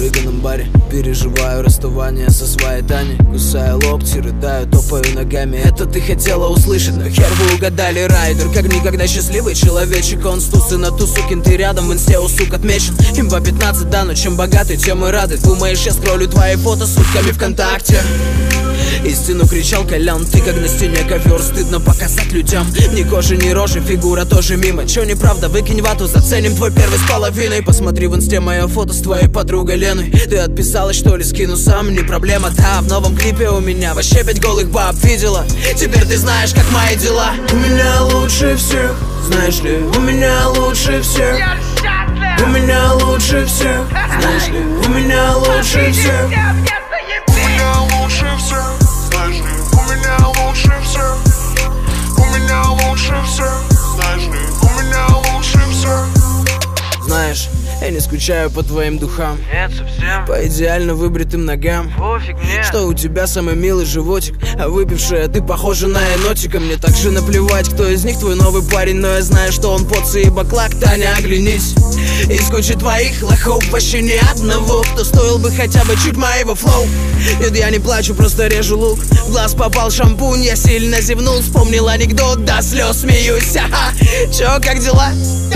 выгонном баре. Переживаю расставание со своей Таней. Кусаю локти, рыдаю, топаю ногами. Это ты хотела услышать, но хер вы угадали. Райдер, как никогда счастливый человечек. Он с тусы на тусу, ты рядом, в инсте у сук отмечен. Имба 15, да, но чем богатый, тем и рады. Думаешь, я скроллю твои фото сутками ВКонтакте? Истину кричал Колян, ты как на стене ковер, стыдно показать людям. Ни кожи, ни рожи, фигура тоже мимо. Чё неправда, выкинь вату, заценим твой первый с половиной. Посмотри в инсте мое фото с твоей подругой Леной. Ты отписалась, что ли, скину сам, не проблема. Да, в новом клипе у меня вообще 5 голых баб видела. Теперь ты знаешь, как мои дела. У меня лучше всех, знаешь ли, у меня лучше всех. У меня лучше всех, знаешь ли, у меня лучше всех. У меня лучше всех, знаешь ли, у меня лучше всех. У меня лучше всех, знаешь ли, у меня лучше всех. Знаешь, я не скучаю по твоим духам. Нет, совсем. По идеально выбритым ногам. Пофиг мне. Что у тебя самый милый животик, а выпившая ты похожа на енотика. Мне так же наплевать, кто из них твой новый парень, но я знаю, что он поци и баклак. Таня, оглянись, из кучи твоих лохов вообще ни одного, кто стоил бы хотя бы чуть моего флоу. Нет, я не плачу, просто режу лук. В глаз попал шампунь, я сильно зевнул. Вспомнил анекдот, до слез смеюсь. Ага. Чё, как дела?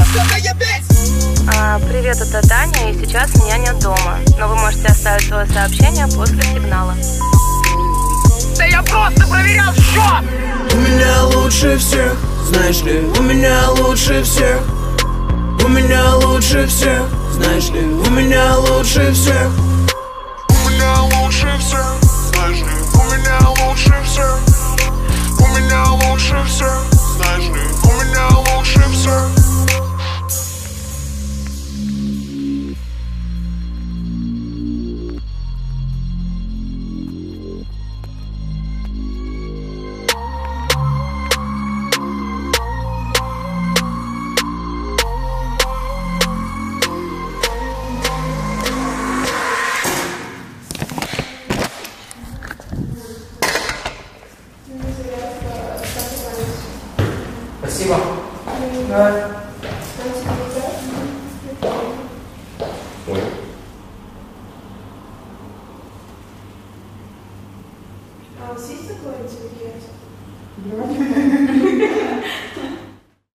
Привет, это Таня, и сейчас меня нет дома. Но вы можете оставить свое сообщение после сигнала. Да я просто проверял счет! У меня лучше всех, знаешь ли, у меня лучше всех. У меня лучше всех, знаешь ли, у меня лучше всех.